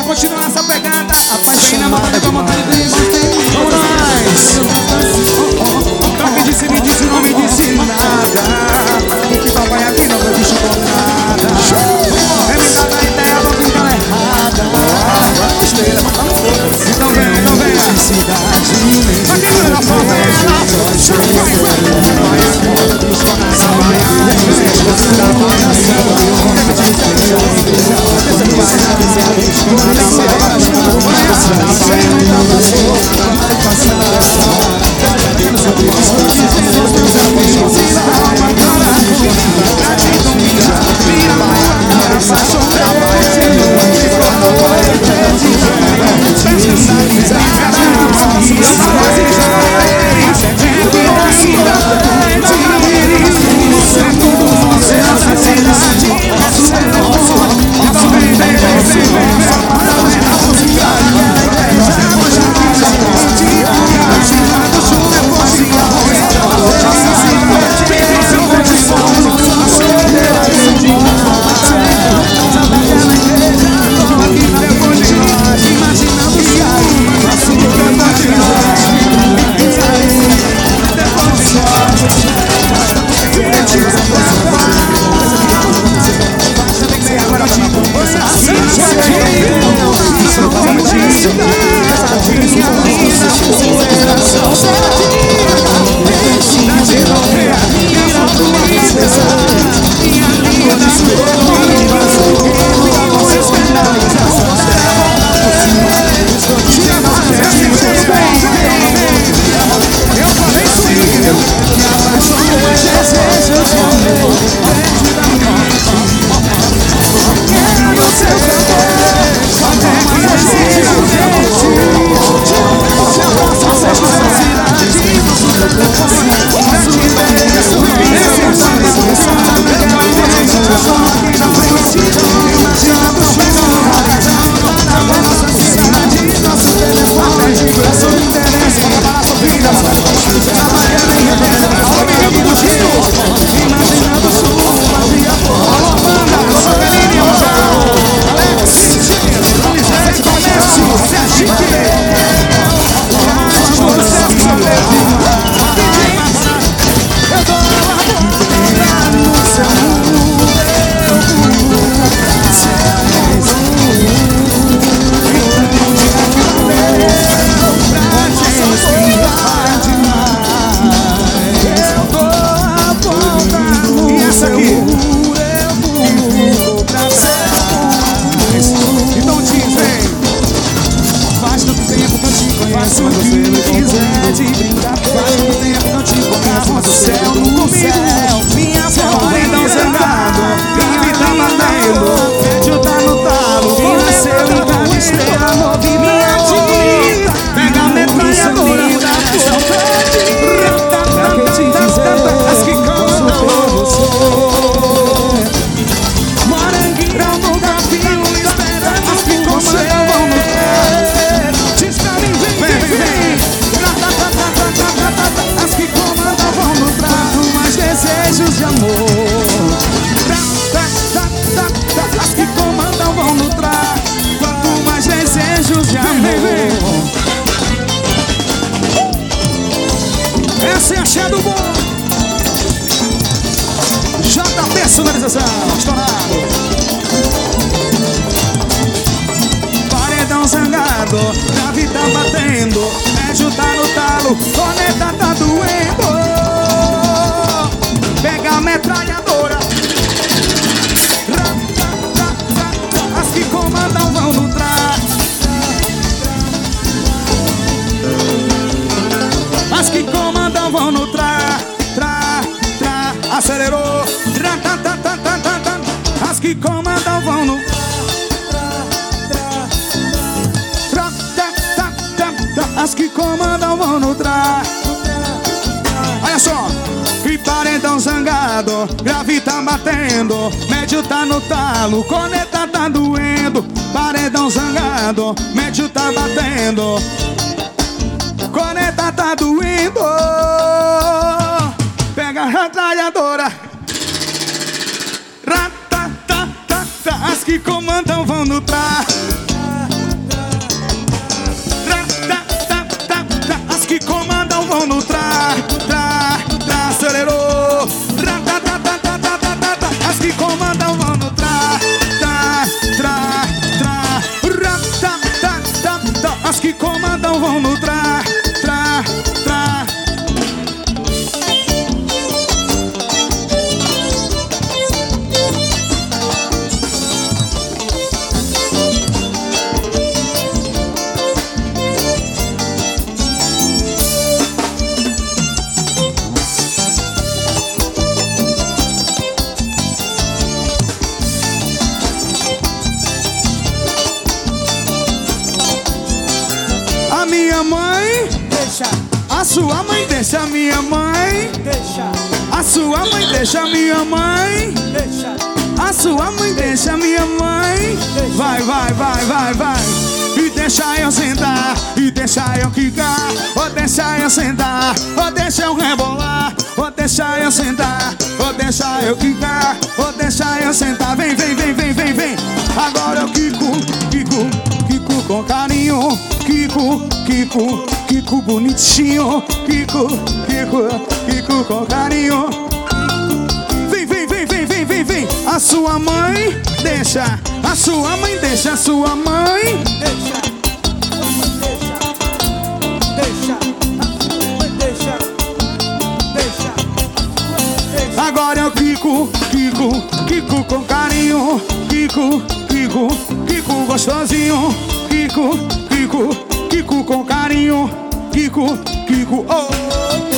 continuar essa pegada. Apaixonada com a vontade de bater. Vamos nós. Toque disse, me disse, não me disse nada. O que papai aqui não me disse com nada. É me dar a ideia, não ficar errada. Então vem, não vem. Aqui na favela. Personalização, estourado. Paredão zangado, grave tá batendo, médio tá no talo, corneta tá doendo. Pega a metralhadora, as que comandam vão no traje. As que comandam vão no acelerou. As que comandam vão no as que comandam vão no olha só. E paredão zangado, grave tá batendo, médio tá no talo, corneta tá doendo. Paredão zangado, médio tá batendo, corneta tá doendo. Pega a metralhadora, as que comandam vão no minha mãe. Deixa. A sua mãe deixa minha mãe. Deixa. A sua mãe deixa minha mãe. Deixa. A sua mãe deixa minha mãe. Vai, vai, vai, vai, vai. E deixa eu sentar, e deixa eu quicar. Ou deixa eu sentar, ou deixa eu rebolar. Ou deixa eu sentar, ou deixa eu quicar. Ou deixa eu sentar, vem, vem, vem, vem, vem, vem. Agora eu quico, quico, quico com carinho. Quico, quico, quico bonitinho. Quico, quico, quico com carinho. Vem, vem, vem, vem, vem, vem, vem. A sua mãe deixa, a sua mãe deixa, a sua mãe. Deixa. Deixa. Deixa. Deixa. Deixa. Agora eu quico, quico, quico com carinho. Quico, quico, quico gostosinho. Quico, quico, quico com carinho. Quico, quico, oh.